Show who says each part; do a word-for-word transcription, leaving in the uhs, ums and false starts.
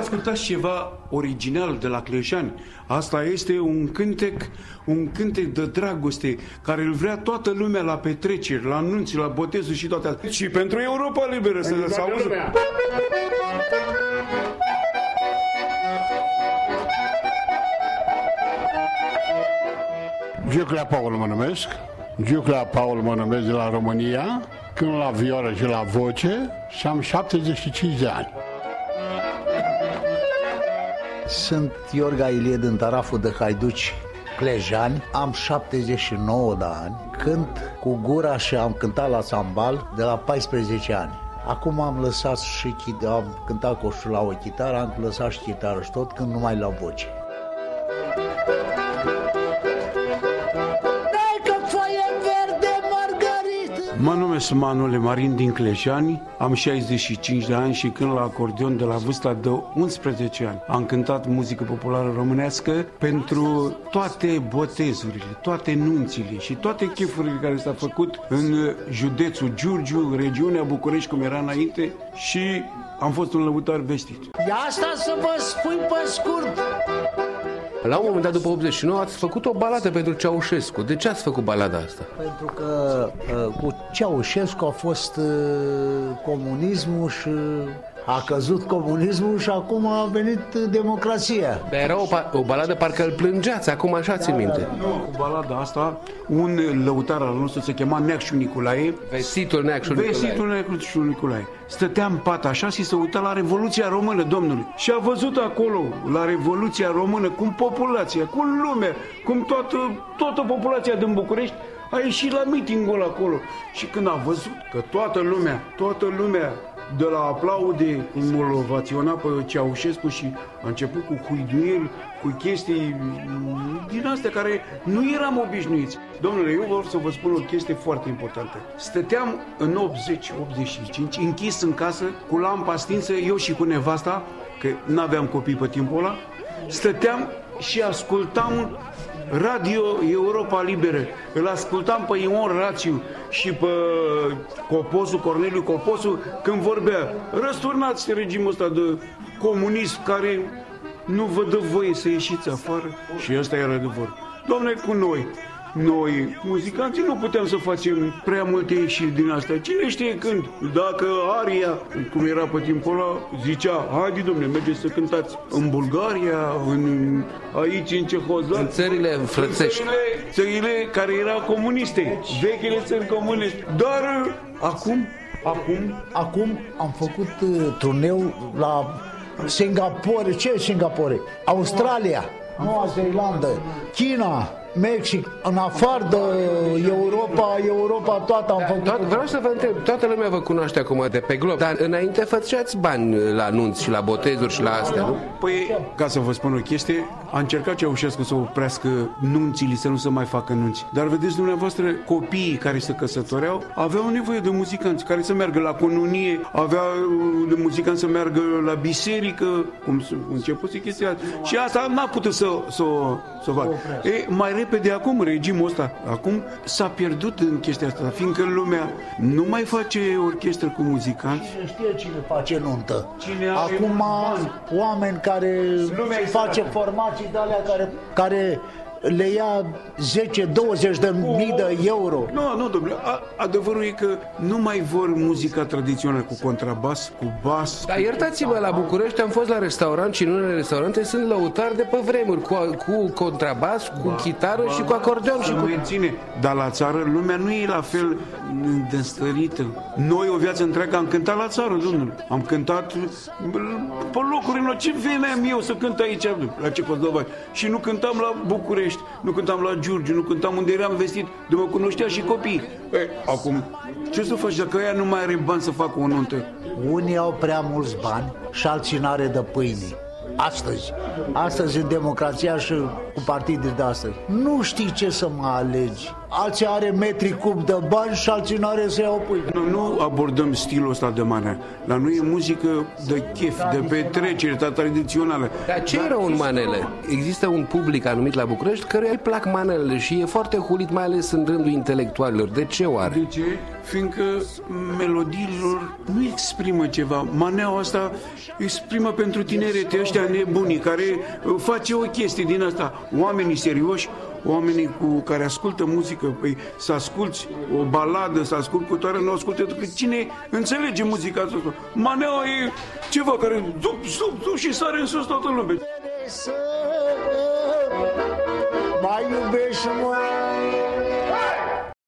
Speaker 1: ascultați ceva original de la Clejani. Asta este un cântec, un cântec de dragoste care îl vrea toată lumea la petreceri, la anunți, la botezuri și toate astea. Și pentru Europa Liberă să se auză.
Speaker 2: Giuclea Paul mă numesc. Giuclea Paul mă numesc de la România, când la vioră și la voce și am șaptezeci și cinci de ani.
Speaker 3: Sunt Iorga Ilie din Taraful de Haiduci Clejani, am șaptezeci și nouă de ani, cânt cu gura și am cântat la sambal de la paisprezece ani. Acum am lăsat și am cântat cu la o chitară, am lăsat și chitară și tot, când numai la voce.
Speaker 1: Mă numesc Manole Marin din Clejani, am șaizeci și cinci de ani și cânt la acordeon de la vârsta de unsprezece ani. Am cântat muzică populară românească pentru toate botezurile, toate nunțile și toate chefurile care s-au făcut în județul Giurgiu, regiunea București, cum era înainte, și am fost un lăutar vestit.
Speaker 3: Ia asta să vă spun pe scurt.
Speaker 4: La un moment dat, după optzeci și nouă, ați făcut o baladă pentru Ceaușescu. De ce ați făcut balada asta?
Speaker 3: Pentru că cu Ceaușescu a fost comunismul și a căzut comunismul și acum a venit democrația.
Speaker 4: Dar era o, o baladă, parcă îl plângeați, acum așa ți minte.
Speaker 1: Da, da. Nu, cu balada asta, un lăutar al nostru se chema Neacșu Nicolae.
Speaker 4: Vestitul Neacșu Nicolae.
Speaker 1: Vestitul Neacșu Nicolae. Stătea în pat așa și se uita la Revoluția Română, domnului. Și a văzut acolo, la Revoluția Română, cum populația, cum lumea, cum toată, toată populația din București a ieșit la mitingul acolo. Și când a văzut că toată lumea, toată lumea, de la aplaude, cum îl ovaționa pe Ceaușescu, și a început cu huiduieli, cu chestii din astea care nu eram obișnuiți. Domnule, eu vreau să vă spun o chestie foarte importantă. Stăteam în optzeci optzeci și cinci, închis în casă, cu lampa stinsă, eu și cu nevasta, că n-aveam copii pe timpul ăla, stăteam și ascultam Radio Europa Liberă. Îl ascultam pe Ion Rațiu și pe Coposu, Corneliu Coposu, când vorbea: răsturnați regimul ăsta de comunism care nu vă dă voie să ieșiți afară. Și ăsta era adevăr. Dom'le, cu noi, noi, muzicanții, nu puteam să facem prea multe ieșiri din astea. Cine știe când? Dacă aria, cum era pe timpul ăla, zicea: haide, dom'le, mergeți să cântați în Bulgaria, în, aici, în Cehoslovacia,
Speaker 4: în țările frățești,
Speaker 1: țările, țările care erau comuniste, vechile țări comuniste. Dar acum, acum,
Speaker 3: acum am făcut uh, turneu la Singapore. Ce Singapore? Australia, Noua Zeelandă, China, Mexic, în afară de Europa, Europa toată am făcut.
Speaker 4: Toat, vreau să vă întreb, toată lumea vă cunoaște acum de pe glob, dar înainte făceați bani la anunți și la botezuri și la astea, nu?
Speaker 1: Păi, ca să vă spun o chestie, a încercat Ceaușescu să oprească nunțile, să nu se mai facă nunți. Dar vedeți dumneavoastră, copiii care se căsătoreau aveau nevoie de muzicanți care să meargă la cununie, aveau de muzicanți să meargă la biserică, cum începuse chestia. Și asta n-a putut să, să, să facă. E, mai repede acum, regimul ăsta, acum s-a pierdut în chestia asta, fiindcă lumea nu mai face orchestră cu muzicanți.
Speaker 3: Cine știe cine face nuntă?
Speaker 1: Cine
Speaker 3: acum oameni care face formații de alea care, care le ia zece douăzeci de mii de euro.
Speaker 1: Nu, nu, domnule, adevărul e că nu mai vor muzica tradițională cu contrabas, cu bas.
Speaker 4: Dar iertați-mă, la București am fost la restaurant și în unele restaurante sunt lăutari de pe vremuri, cu, cu contrabas, cu ba, chitară ba, și cu acordeon. Și cu...
Speaker 1: Ține. Dar la țară lumea nu e la fel destărită. Noi o viață întreagă am cântat la țară, domnule. Am cântat pe locuri, în ce veneam eu să cânt aici, la Cehoslovacia. Și nu cântam la București, nu cântam la Giurgiu, nu cântam unde eram vestit, de mă cunoștea și copii. E, acum, ce să faci dacă ea nu mai are bani să facă o nuntă?
Speaker 3: Unii au prea mulți bani și alții n-are de pâine. Astăzi, astăzi în democrația și cu partidele de astăzi, nu știi ce să mă alegi. Alții are metri cub de bani și alții n-are să iau pâine.
Speaker 1: Nu, nu abordăm stilul ăsta de manele. La noi e muzică de chef, de petrecere, tradițională.
Speaker 4: Dar ce era un manele? Există un public anumit la București căruia îi plac manelele și e foarte hulit, mai ales în rândul intelectualilor. De ce oare?
Speaker 1: De ce? fiindcă melodiilor nu exprimă ceva. Maneaua asta exprimă pentru tineretii ăștia nebunii, care face o chestie din asta. Oamenii serioși, oamenii cu care ascultă muzică, păi să asculți o baladă, să asculti cu toare, nu ascultă, că cine înțelege muzica asta? Maneaua e ceva care zup, zup, zup și sare în sus toată lumea.
Speaker 3: Mai iubești, mă.